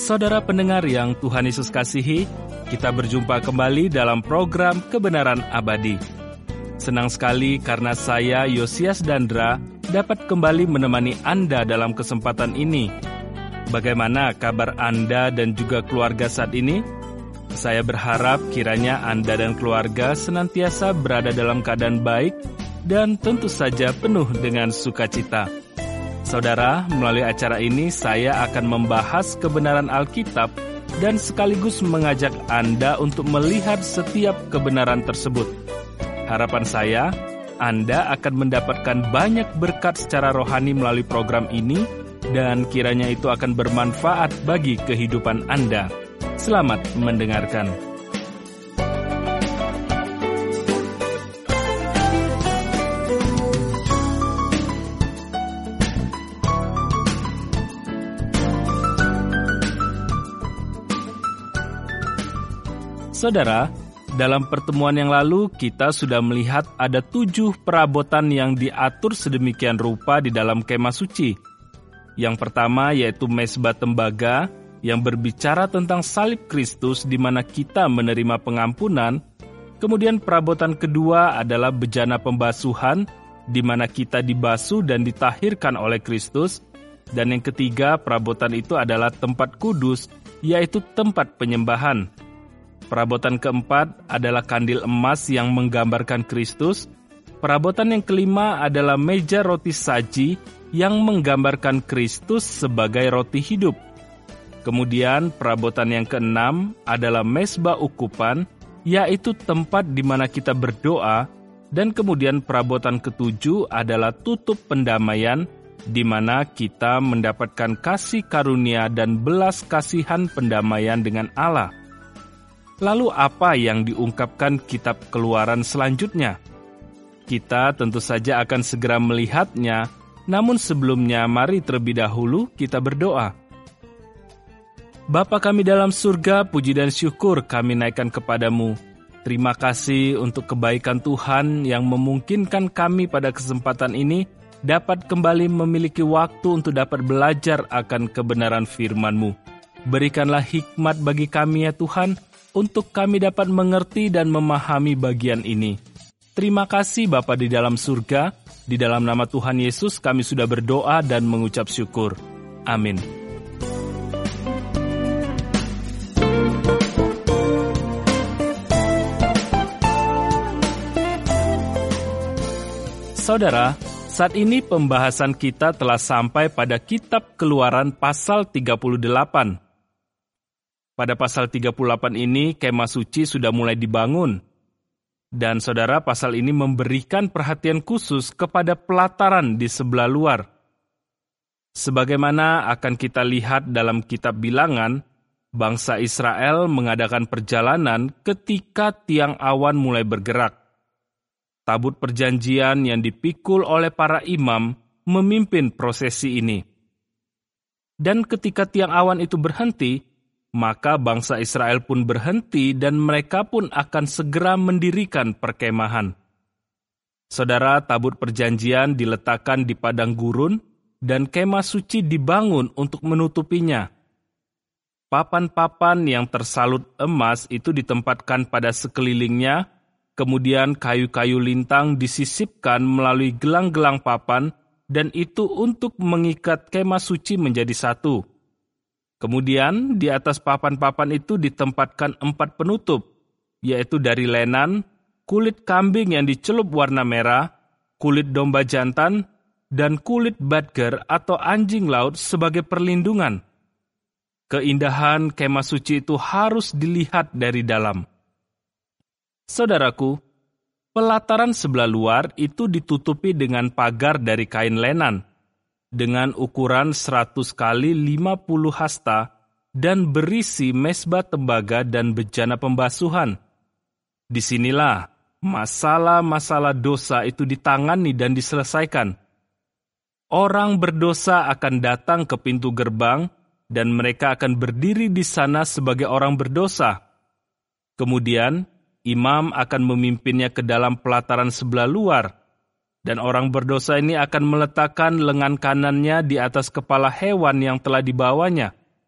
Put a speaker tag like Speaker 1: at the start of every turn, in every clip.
Speaker 1: Saudara pendengar yang Tuhan Yesus kasihi, kita berjumpa kembali dalam program Kebenaran Abadi. Senang sekali karena saya, Yosias Dandra, dapat kembali menemani Anda dalam kesempatan ini. Bagaimana kabar Anda dan juga keluarga saat ini? Saya berharap kiranya Anda dan keluarga senantiasa berada dalam keadaan baik dan tentu saja penuh dengan sukacita. Saudara, melalui acara ini saya akan membahas kebenaran Alkitab dan sekaligus mengajak Anda untuk melihat setiap kebenaran tersebut. Harapan saya, Anda akan mendapatkan banyak berkat secara rohani melalui program ini dan kiranya itu akan bermanfaat bagi kehidupan Anda. Selamat mendengarkan. Saudara, dalam pertemuan yang lalu kita sudah melihat ada 7 perabotan yang diatur sedemikian rupa di dalam kemah suci. Yang pertama yaitu mezbah tembaga yang berbicara tentang salib Kristus di mana kita menerima pengampunan. Kemudian perabotan kedua adalah bejana pembasuhan di mana kita dibasuh dan ditahirkan oleh Kristus. Dan yang ketiga perabotan itu adalah tempat kudus, yaitu tempat penyembahan. Perabotan keempat adalah kandil emas yang menggambarkan Kristus. Perabotan yang kelima adalah meja roti saji yang menggambarkan Kristus sebagai roti hidup. Kemudian perabotan yang keenam adalah mezbah ukupan, yaitu tempat di mana kita berdoa. Dan kemudian perabotan ketujuh adalah tutup pendamaian, di mana kita mendapatkan kasih karunia dan belas kasihan pendamaian dengan Allah. Lalu apa yang diungkapkan kitab Keluaran selanjutnya? Kita tentu saja akan segera melihatnya, namun sebelumnya mari terlebih dahulu kita berdoa. Bapa kami dalam surga, puji dan syukur kami naikkan kepadamu. Terima kasih untuk kebaikan Tuhan yang memungkinkan kami pada kesempatan ini dapat kembali memiliki waktu untuk dapat belajar akan kebenaran firman-Mu. Berikanlah hikmat bagi kami ya Tuhan, untuk kami dapat mengerti dan memahami bagian ini. Terima kasih Bapa di dalam surga, di dalam nama Tuhan Yesus kami sudah berdoa dan mengucap syukur. Amin. Saudara, saat ini pembahasan kita telah sampai pada kitab Keluaran pasal 38. Pada pasal 38 ini, kemah suci sudah mulai dibangun. Dan saudara, pasal ini memberikan perhatian khusus kepada pelataran di sebelah luar. Sebagaimana akan kita lihat dalam kitab Bilangan, bangsa Israel mengadakan perjalanan ketika tiang awan mulai bergerak. Tabut perjanjian yang dipikul oleh para imam memimpin prosesi ini. Dan ketika tiang awan itu berhenti, maka bangsa Israel pun berhenti dan mereka pun akan segera mendirikan perkemahan. Saudara, tabut perjanjian diletakkan di padang gurun dan kemah suci dibangun untuk menutupinya. Papan-papan yang tersalut emas itu ditempatkan pada sekelilingnya, kemudian kayu-kayu lintang disisipkan melalui gelang-gelang papan dan itu untuk mengikat kemah suci menjadi satu. Kemudian di atas papan-papan itu ditempatkan 4 penutup, yaitu dari lenan, kulit kambing yang dicelup warna merah, kulit domba jantan, dan kulit badger atau anjing laut sebagai perlindungan. Keindahan kemah suci itu harus dilihat dari dalam. Saudaraku, pelataran sebelah luar itu ditutupi dengan pagar dari kain lenan, dengan ukuran 100 kali 50 hasta dan berisi mezbah tembaga dan bejana pembasuhan. Disinilah masalah-masalah dosa itu ditangani dan diselesaikan. Orang berdosa akan datang ke pintu gerbang dan mereka akan berdiri di sana sebagai orang berdosa. Kemudian, imam akan memimpinnya ke dalam pelataran sebelah luar. Dan orang berdosa ini akan meletakkan lengan kanannya di atas kepala hewan yang telah dibawanya.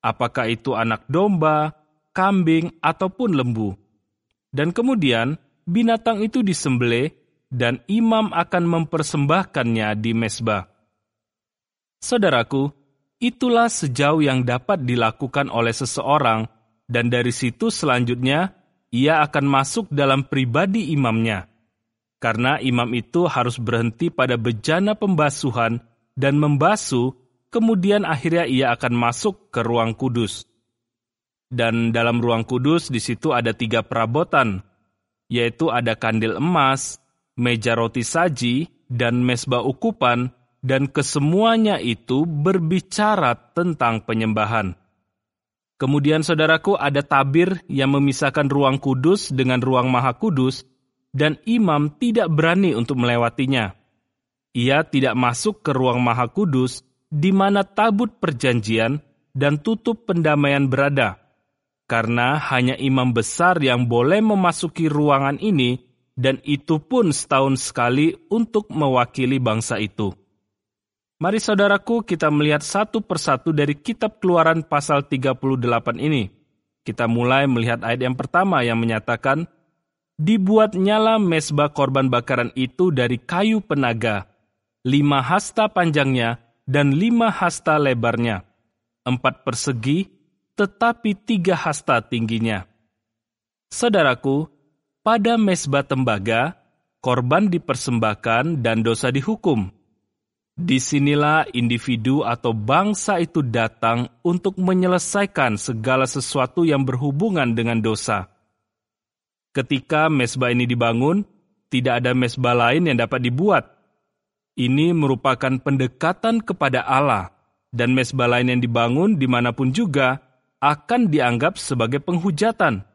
Speaker 1: apakah itu anak domba, kambing, ataupun lembu. Dan kemudian binatang itu disembelih dan imam akan mempersembahkannya di mezbah. Saudaraku, itulah sejauh yang dapat dilakukan oleh seseorang, dan dari situ selanjutnya ia akan masuk dalam pribadi imamnya. Karena imam itu harus berhenti pada bejana pembasuhan dan membasuh, kemudian akhirnya ia akan masuk ke ruang kudus. Dan dalam ruang kudus di situ ada 3 perabotan, yaitu ada kandil emas, meja roti saji, dan mezbah ukupan, dan kesemuanya itu berbicara tentang penyembahan. Kemudian saudaraku, ada tabir yang memisahkan ruang kudus dengan ruang maha kudus, dan imam tidak berani untuk melewatinya. Ia tidak masuk ke ruang maha kudus, di mana tabut perjanjian dan tutup pendamaian berada, karena hanya imam besar yang boleh memasuki ruangan ini, dan itu pun setahun sekali untuk mewakili bangsa itu. Mari saudaraku, kita melihat satu persatu dari kitab Keluaran pasal 38 ini. Kita mulai melihat ayat yang pertama yang menyatakan, dibuatnyalah mezbah korban bakaran itu dari kayu penaga, 5 hasta panjangnya dan 5 hasta lebarnya, 4 persegi, tetapi 3 hasta tingginya. Saudaraku, pada mezbah tembaga, korban dipersembahkan dan dosa dihukum. Disinilah individu atau bangsa itu datang untuk menyelesaikan segala sesuatu yang berhubungan dengan dosa. Ketika mezbah ini dibangun, tidak ada mezbah lain yang dapat dibuat. Ini merupakan pendekatan kepada Allah, dan mezbah lain yang dibangun dimanapun juga akan dianggap sebagai penghujatan.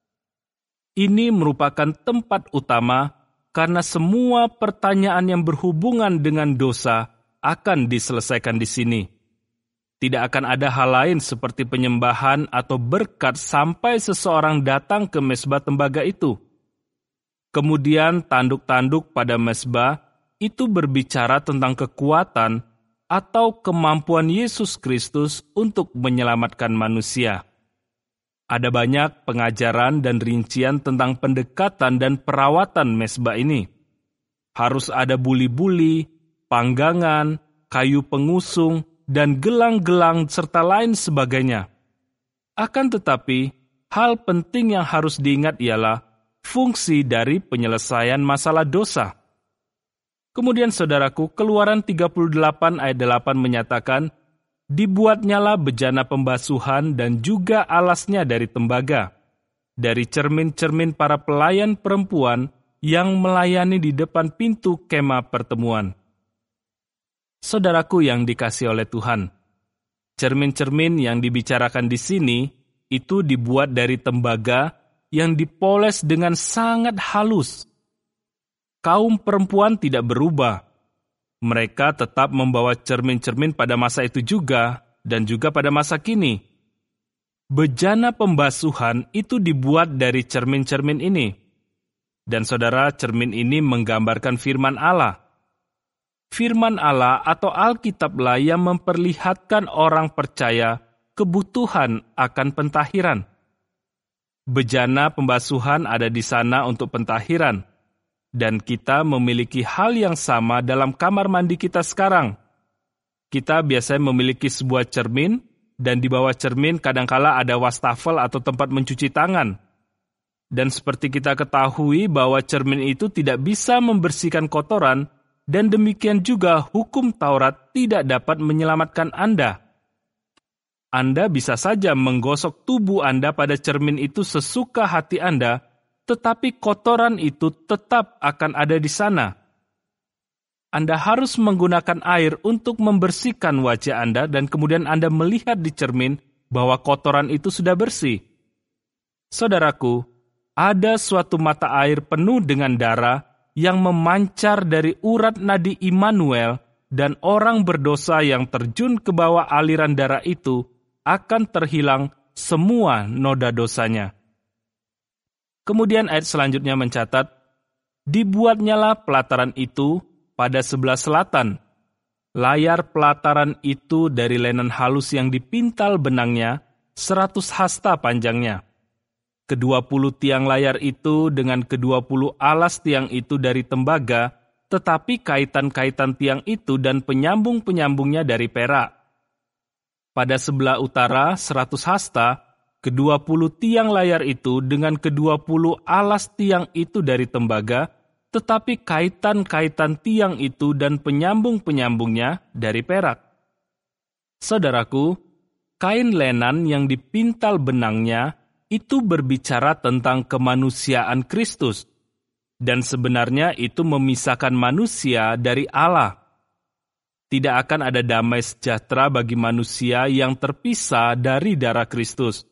Speaker 1: Ini merupakan tempat utama karena semua pertanyaan yang berhubungan dengan dosa akan diselesaikan di sini. Tidak akan ada hal lain seperti penyembahan atau berkat sampai seseorang datang ke mezbah tembaga itu. Kemudian tanduk-tanduk pada mezbah itu berbicara tentang kekuatan atau kemampuan Yesus Kristus untuk menyelamatkan manusia. Ada banyak pengajaran dan rincian tentang pendekatan dan perawatan mezbah ini. Harus ada buli-buli, panggangan, kayu pengusung, dan gelang-gelang serta lain sebagainya. Akan tetapi, hal penting yang harus diingat ialah fungsi dari penyelesaian masalah dosa. Kemudian saudaraku, Keluaran 38 ayat 8 menyatakan, dibuatnyalah bejana pembasuhan dan juga alasnya dari tembaga, dari cermin-cermin para pelayan perempuan yang melayani di depan pintu kemah pertemuan. Saudaraku yang dikasihi oleh Tuhan, cermin-cermin yang dibicarakan di sini itu dibuat dari tembaga yang dipoles dengan sangat halus. Kaum perempuan tidak berubah. Mereka tetap membawa cermin-cermin pada masa itu juga, dan juga pada masa kini. Bejana pembasuhan itu dibuat dari cermin-cermin ini. Dan saudara, cermin ini menggambarkan firman Allah. Firman Allah atau Alkitablah yang memperlihatkan orang percaya kebutuhan akan pentahiran. Bejana pembasuhan ada di sana untuk pentahiran. Dan kita memiliki hal yang sama dalam kamar mandi kita sekarang. Kita biasanya memiliki sebuah cermin, dan di bawah cermin kadangkala ada wastafel atau tempat mencuci tangan. Dan seperti kita ketahui bahwa cermin itu tidak bisa membersihkan kotoran, dan demikian juga hukum Taurat tidak dapat menyelamatkan Anda. Anda bisa saja menggosok tubuh Anda pada cermin itu sesuka hati Anda, tetapi kotoran itu tetap akan ada di sana. Anda harus menggunakan air untuk membersihkan wajah Anda dan kemudian Anda melihat di cermin bahwa kotoran itu sudah bersih. Saudaraku, ada suatu mata air penuh dengan darah yang memancar dari urat nadi Immanuel, dan orang berdosa yang terjun ke bawah aliran darah itu akan terhilang semua noda dosanya. Kemudian ayat selanjutnya mencatat, dibuatnyalah pelataran itu pada sebelah selatan. Layar pelataran itu dari lenan halus yang dipintal benangnya, 100 hasta panjangnya. Ke-20 tiang layar itu dengan ke-20 alas tiang itu dari tembaga, tetapi kaitan-kaitan tiang itu dan penyambung-penyambungnya dari perak. Pada sebelah utara 100 hasta, ke-20 tiang layar itu dengan ke-20 alas tiang itu dari tembaga, tetapi kaitan-kaitan tiang itu dan penyambung-penyambungnya dari perak. Saudaraku, kain lenan yang dipintal benangnya itu berbicara tentang kemanusiaan Kristus, dan sebenarnya itu memisahkan manusia dari Allah. Tidak akan ada damai sejahtera bagi manusia yang terpisah dari darah Kristus.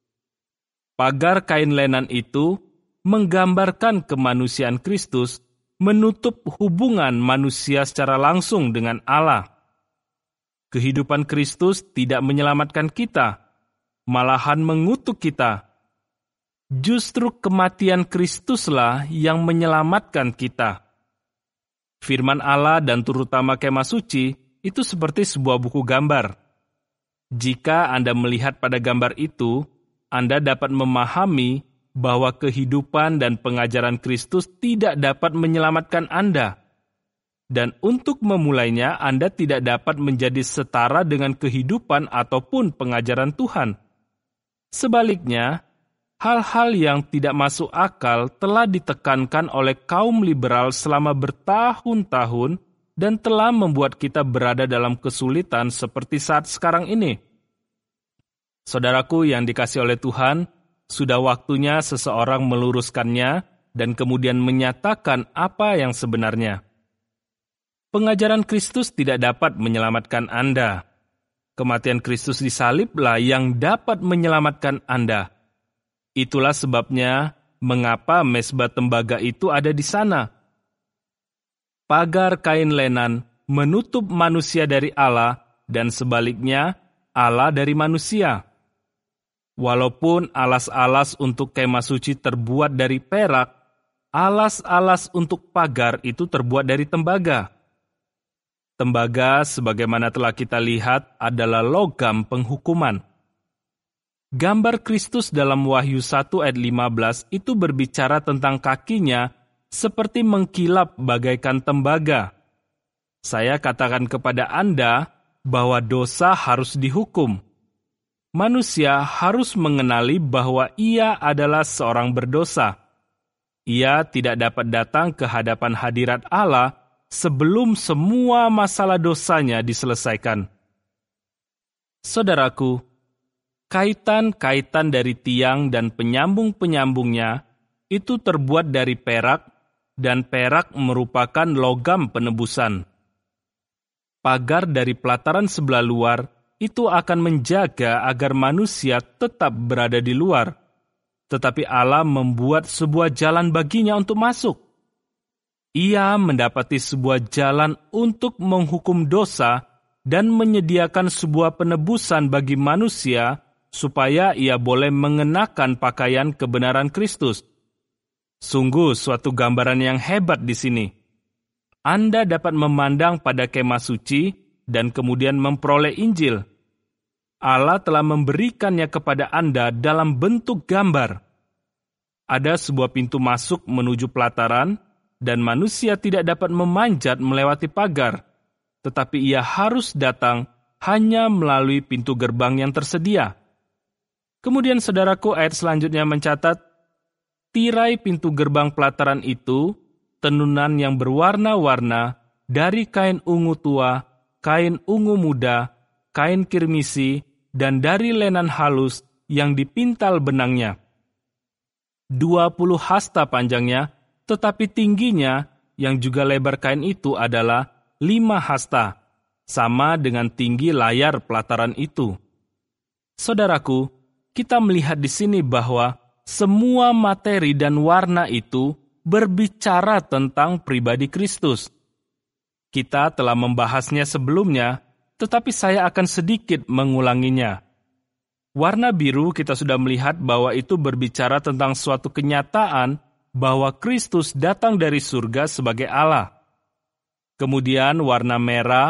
Speaker 1: Pagar kain lenan itu menggambarkan kemanusiaan Kristus, menutup hubungan manusia secara langsung dengan Allah. Kehidupan Kristus tidak menyelamatkan kita, malahan mengutuk kita. Justru kematian Kristuslah yang menyelamatkan kita. Firman Allah dan terutama Kemah Suci itu seperti sebuah buku gambar. Jika Anda melihat pada gambar itu, Anda dapat memahami bahwa kehidupan dan pengajaran Kristus tidak dapat menyelamatkan Anda. Dan untuk memulainya, Anda tidak dapat menjadi setara dengan kehidupan ataupun pengajaran Tuhan. Sebaliknya, hal-hal yang tidak masuk akal telah ditekankan oleh kaum liberal selama bertahun-tahun dan telah membuat kita berada dalam kesulitan seperti saat sekarang ini. Saudaraku yang dikasihi oleh Tuhan, sudah waktunya seseorang meluruskannya dan kemudian menyatakan apa yang sebenarnya. Pengajaran Kristus tidak dapat menyelamatkan Anda. Kematian Kristus di saliblah yang dapat menyelamatkan Anda. Itulah sebabnya mengapa mezbah tembaga itu ada di sana. Pagar kain lenan menutup manusia dari Allah dan sebaliknya Allah dari manusia. Walaupun alas-alas untuk kemah suci terbuat dari perak, alas-alas untuk pagar itu terbuat dari tembaga. Tembaga, sebagaimana telah kita lihat, adalah logam penghukuman. Gambar Kristus dalam Wahyu 1 ayat 15 itu berbicara tentang kakinya seperti mengkilap bagaikan tembaga. Saya katakan kepada Anda bahwa dosa harus dihukum. Manusia harus mengenali bahwa ia adalah seorang berdosa. Ia tidak dapat datang ke hadapan hadirat Allah sebelum semua masalah dosanya diselesaikan. Saudaraku, kaitan-kaitan dari tiang dan penyambung-penyambungnya itu terbuat dari perak, dan perak merupakan logam penebusan. Pagar dari pelataran sebelah luar itu akan menjaga agar manusia tetap berada di luar, tetapi Allah membuat sebuah jalan baginya untuk masuk. Ia mendapati sebuah jalan untuk menghukum dosa dan menyediakan sebuah penebusan bagi manusia supaya ia boleh mengenakan pakaian kebenaran Kristus. Sungguh suatu gambaran yang hebat di sini. Anda dapat memandang pada kemah suci dan kemudian memperoleh Injil. Allah telah memberikannya kepada Anda dalam bentuk gambar. Ada sebuah pintu masuk menuju pelataran, dan manusia tidak dapat memanjat melewati pagar, tetapi ia harus datang hanya melalui pintu gerbang yang tersedia. Kemudian saudaraku, ayat selanjutnya mencatat, tirai pintu gerbang pelataran itu, tenunan yang berwarna-warna, dari kain ungu tua, kain ungu muda, kain kirmisi, dan dari lenan halus yang dipintal benangnya. 20 hasta panjangnya, tetapi tingginya yang juga lebar kain itu adalah 5 hasta, sama dengan tinggi layar pelataran itu. Saudaraku, kita melihat di sini bahwa semua materi dan warna itu berbicara tentang pribadi Kristus. Kita telah membahasnya sebelumnya, tetapi saya akan sedikit mengulanginya. Warna biru kita sudah melihat bahwa itu berbicara tentang suatu kenyataan bahwa Kristus datang dari surga sebagai Allah. Kemudian warna merah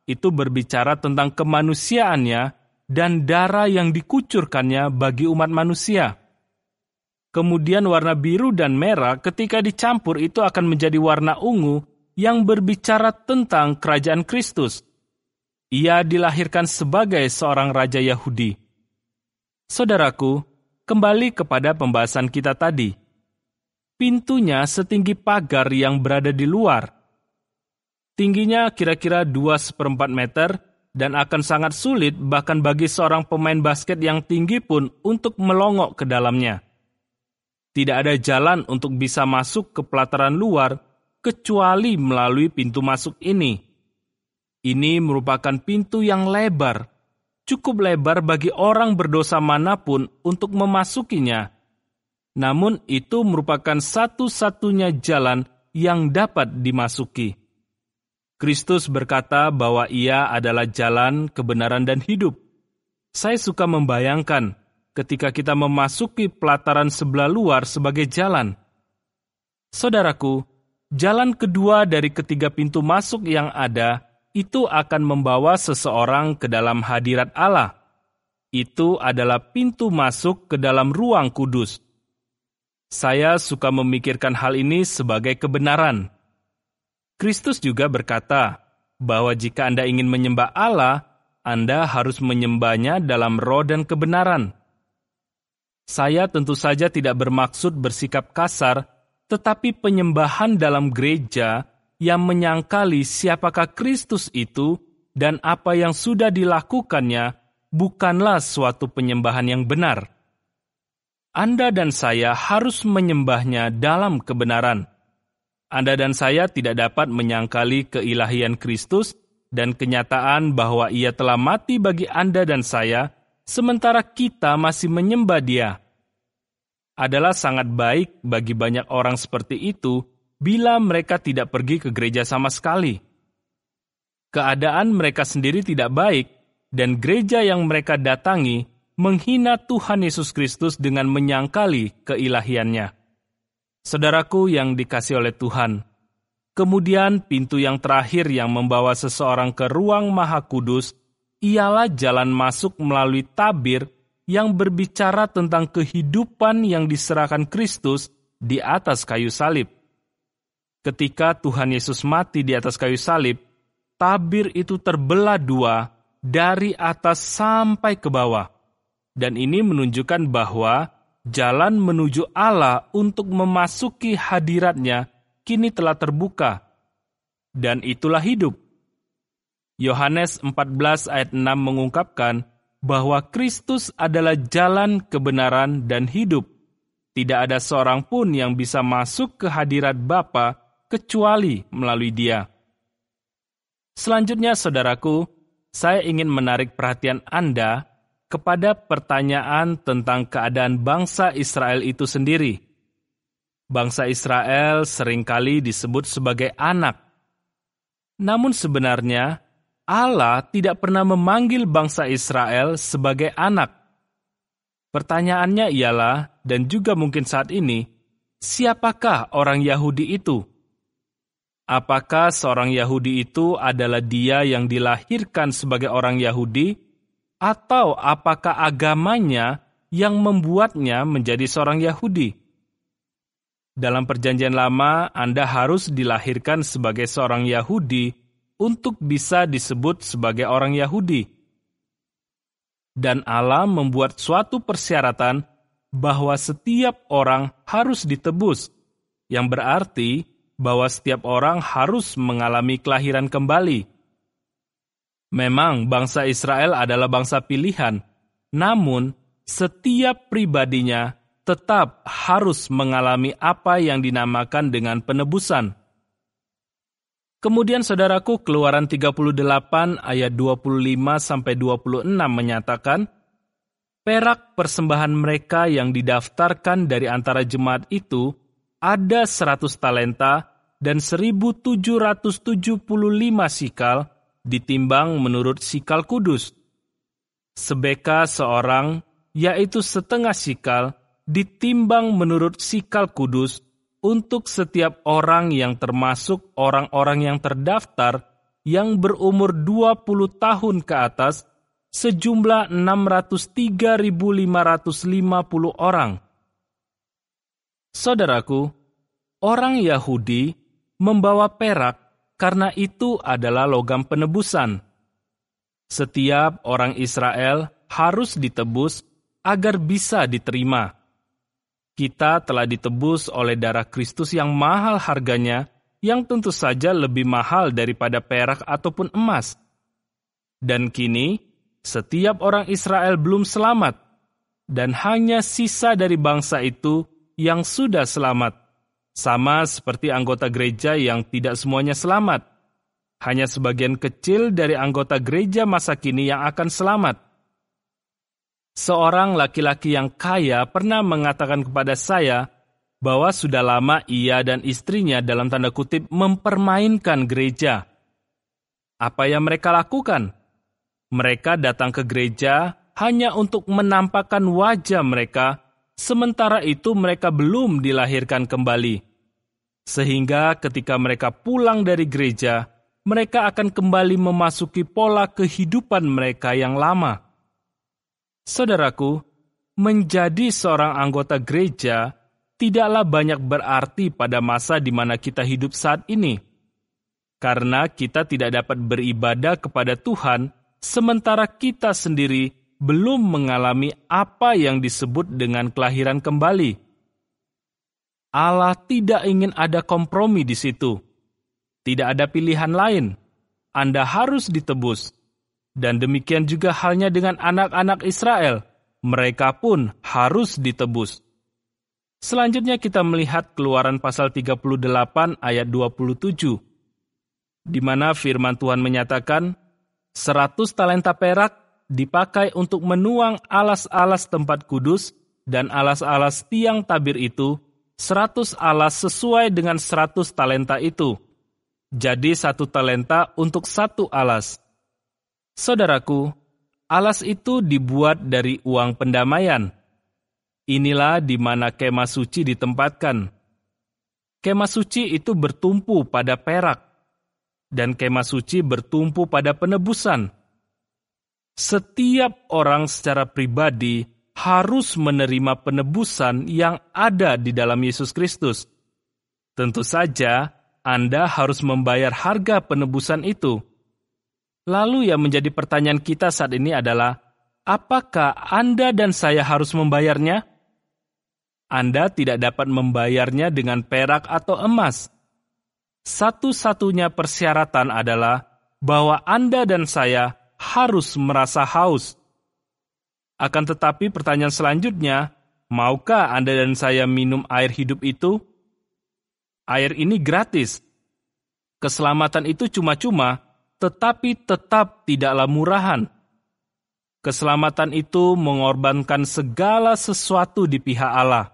Speaker 1: itu berbicara tentang kemanusiaannya dan darah yang dikucurkannya bagi umat manusia. Kemudian warna biru dan merah ketika dicampur itu akan menjadi warna ungu yang berbicara tentang kerajaan Kristus. Ia dilahirkan sebagai seorang raja Yahudi. Saudaraku, kembali kepada pembahasan kita tadi. Pintunya setinggi pagar yang berada di luar. Tingginya kira-kira 2/4 meter dan akan sangat sulit bahkan bagi seorang pemain basket yang tinggi pun untuk melongok ke dalamnya. Tidak ada jalan untuk bisa masuk ke pelataran luar kecuali melalui pintu masuk ini. Ini merupakan pintu yang lebar, cukup lebar bagi orang berdosa manapun untuk memasukinya. Namun itu merupakan satu-satunya jalan yang dapat dimasuki. Kristus berkata bahwa Ia adalah jalan, kebenaran, dan hidup. Saya suka membayangkan ketika kita memasuki pelataran sebelah luar sebagai jalan. Saudaraku, jalan kedua dari ketiga pintu masuk yang ada itu akan membawa seseorang ke dalam hadirat Allah. Itu adalah pintu masuk ke dalam ruang kudus. Saya suka memikirkan hal ini sebagai kebenaran. Kristus juga berkata bahwa jika Anda ingin menyembah Allah, Anda harus menyembahnya dalam roh dan kebenaran. Saya tentu saja tidak bermaksud bersikap kasar, tetapi penyembahan dalam gereja yang menyangkali siapakah Kristus itu dan apa yang sudah dilakukannya bukanlah suatu penyembahan yang benar. Anda dan saya harus menyembahnya dalam kebenaran. Anda dan saya tidak dapat menyangkali keilahian Kristus dan kenyataan bahwa Ia telah mati bagi Anda dan saya, sementara kita masih menyembah Dia. Adalah sangat baik bagi banyak orang seperti itu bila mereka tidak pergi ke gereja sama sekali. Keadaan mereka sendiri tidak baik, dan gereja yang mereka datangi menghina Tuhan Yesus Kristus dengan menyangkali keilahiannya. Saudaraku yang dikasihi oleh Tuhan, kemudian pintu yang terakhir yang membawa seseorang ke ruang Maha Kudus ialah jalan masuk melalui tabir yang berbicara tentang kehidupan yang diserahkan Kristus di atas kayu salib. Ketika Tuhan Yesus mati di atas kayu salib, tabir itu terbelah dua dari atas sampai ke bawah. Dan ini menunjukkan bahwa jalan menuju Allah untuk memasuki hadirat-Nya kini telah terbuka. Dan itulah hidup. Yohanes 14 ayat 6 mengungkapkan bahwa Kristus adalah jalan, kebenaran, dan hidup. Tidak ada seorang pun yang bisa masuk ke hadirat Bapa kecuali melalui Dia. Selanjutnya, saudaraku, saya ingin menarik perhatian Anda kepada pertanyaan tentang keadaan bangsa Israel itu sendiri. Bangsa Israel seringkali disebut sebagai anak. Namun sebenarnya, Allah tidak pernah memanggil bangsa Israel sebagai anak. Pertanyaannya ialah, dan juga mungkin saat ini, siapakah orang Yahudi itu? Apakah seorang Yahudi itu adalah dia yang dilahirkan sebagai orang Yahudi, atau apakah agamanya yang membuatnya menjadi seorang Yahudi? Dalam Perjanjian Lama, Anda harus dilahirkan sebagai seorang Yahudi untuk bisa disebut sebagai orang Yahudi. Dan Allah membuat suatu persyaratan bahwa setiap orang harus ditebus, yang berarti bahwa setiap orang harus mengalami kelahiran kembali. Memang bangsa Israel adalah bangsa pilihan, namun setiap pribadinya tetap harus mengalami apa yang dinamakan dengan penebusan. Kemudian saudaraku, Keluaran 38 ayat 25-26 menyatakan, perak persembahan mereka yang didaftarkan dari antara jemaat itu ada 100 talenta dan 1.775 sikal ditimbang menurut sikal kudus. Sebeka seorang, yaitu setengah sikal, ditimbang menurut sikal kudus untuk setiap orang yang termasuk orang-orang yang terdaftar yang berumur 20 tahun ke atas sejumlah 603.550 orang. Saudaraku, orang Yahudi membawa perak karena itu adalah logam penebusan. Setiap orang Israel harus ditebus agar bisa diterima. Kita telah ditebus oleh darah Kristus yang mahal harganya, yang tentu saja lebih mahal daripada perak ataupun emas. Dan kini, setiap orang Israel belum selamat, dan hanya sisa dari bangsa itu yang sudah selamat. Sama seperti anggota gereja yang tidak semuanya selamat. Hanya sebagian kecil dari anggota gereja masa kini yang akan selamat. Seorang laki-laki yang kaya pernah mengatakan kepada saya bahwa sudah lama ia dan istrinya dalam tanda kutip mempermainkan gereja. Apa yang mereka lakukan? Mereka datang ke gereja hanya untuk menampakkan wajah mereka, sementara itu mereka belum dilahirkan kembali. Sehingga ketika mereka pulang dari gereja, mereka akan kembali memasuki pola kehidupan mereka yang lama. Saudaraku, menjadi seorang anggota gereja tidaklah banyak berarti pada masa di mana kita hidup saat ini. Karena kita tidak dapat beribadah kepada Tuhan, sementara kita sendiri belum mengalami apa yang disebut dengan kelahiran kembali. Allah tidak ingin ada kompromi di situ. Tidak ada pilihan lain. Anda harus ditebus. Dan demikian juga halnya dengan anak-anak Israel. Mereka pun harus ditebus. Selanjutnya kita melihat Keluaran pasal 38 ayat 27. Di mana firman Tuhan menyatakan, 100 talenta perak dipakai untuk menuang alas-alas tempat kudus dan alas-alas tiang tabir itu, 100 alas sesuai dengan 100 talenta itu. Jadi 1 talenta untuk 1 alas. Saudaraku, alas itu dibuat dari uang pendamaian. Inilah di mana kemah suci ditempatkan. Kemah suci itu bertumpu pada perak, dan kemah suci bertumpu pada penebusan. Setiap orang secara pribadi harus menerima penebusan yang ada di dalam Yesus Kristus. Tentu saja, Anda harus membayar harga penebusan itu. Lalu yang menjadi pertanyaan kita saat ini adalah, apakah Anda dan saya harus membayarnya? Anda tidak dapat membayarnya dengan perak atau emas. Satu-satunya persyaratan adalah bahwa Anda dan saya harus merasa haus. Akan tetapi pertanyaan selanjutnya, maukah Anda dan saya minum air hidup itu? Air ini gratis. Keselamatan itu cuma-cuma, tetapi tetap tidaklah murahan. Keselamatan itu mengorbankan segala sesuatu di pihak Allah.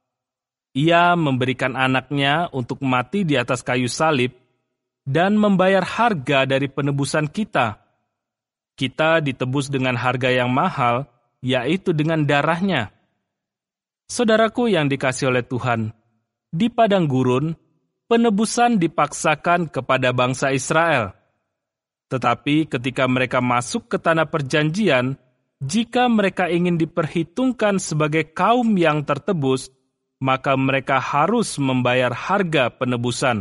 Speaker 1: Ia memberikan anaknya untuk mati di atas kayu salib dan membayar harga dari penebusan kita. Kita ditebus dengan harga yang mahal, yaitu dengan darahnya. Saudaraku yang dikasihi oleh Tuhan, di padang gurun, penebusan dipaksakan kepada bangsa Israel. Tetapi ketika mereka masuk ke tanah perjanjian, jika mereka ingin diperhitungkan sebagai kaum yang tertebus, maka mereka harus membayar harga penebusan.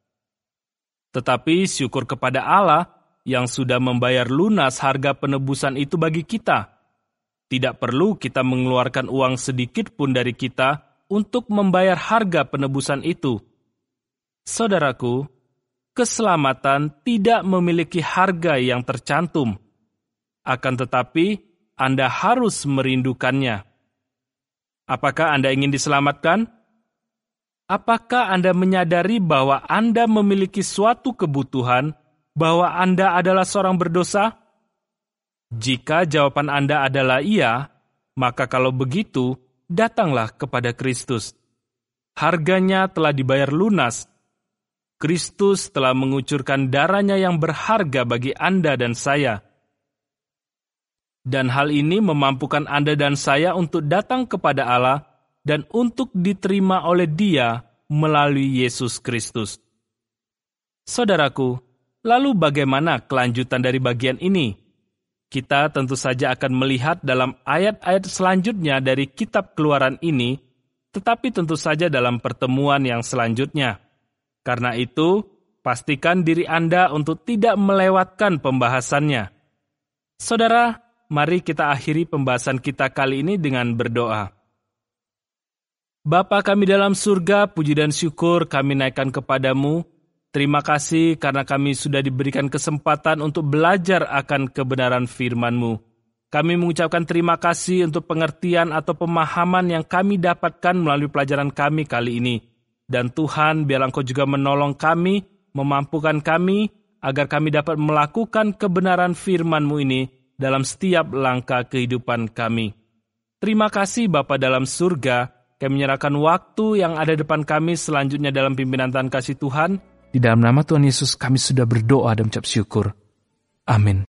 Speaker 1: Tetapi syukur kepada Allah yang sudah membayar lunas harga penebusan itu bagi kita. Tidak perlu kita mengeluarkan uang sedikit pun dari kita untuk membayar harga penebusan itu. Saudaraku, keselamatan tidak memiliki harga yang tercantum. Akan tetapi, Anda harus merindukannya. Apakah Anda ingin diselamatkan? Apakah Anda menyadari bahwa Anda memiliki suatu kebutuhan, bahwa Anda adalah seorang berdosa? Jika jawaban Anda adalah iya, maka kalau begitu, datanglah kepada Kristus. Harganya telah dibayar lunas. Kristus telah mengucurkan darahnya yang berharga bagi Anda dan saya. Dan hal ini memampukan Anda dan saya untuk datang kepada Allah dan untuk diterima oleh Dia melalui Yesus Kristus. Saudaraku, Lalu bagaimana kelanjutan dari bagian ini? Kita tentu saja akan melihat dalam ayat-ayat selanjutnya dari kitab Keluaran ini, tetapi tentu saja dalam pertemuan yang selanjutnya. Karena itu, pastikan diri Anda untuk tidak melewatkan pembahasannya. Saudara, mari kita akhiri pembahasan kita kali ini dengan berdoa. Bapa kami dalam surga, puji dan syukur kami naikkan kepadamu. Terima kasih karena kami sudah diberikan kesempatan untuk belajar akan kebenaran firman-Mu. Kami mengucapkan terima kasih untuk pengertian atau pemahaman yang kami dapatkan melalui pelajaran kami kali ini. Dan Tuhan, biarlah Engkau juga menolong kami, memampukan kami, agar kami dapat melakukan kebenaran firman-Mu ini dalam setiap langkah kehidupan kami. Terima kasih Bapa dalam surga, kami menyerahkan waktu yang ada depan kami selanjutnya dalam pimpinan Tuhan kasih Tuhan. Di dalam nama Tuhan Yesus kami sudah berdoa dan mengucap syukur. Amin.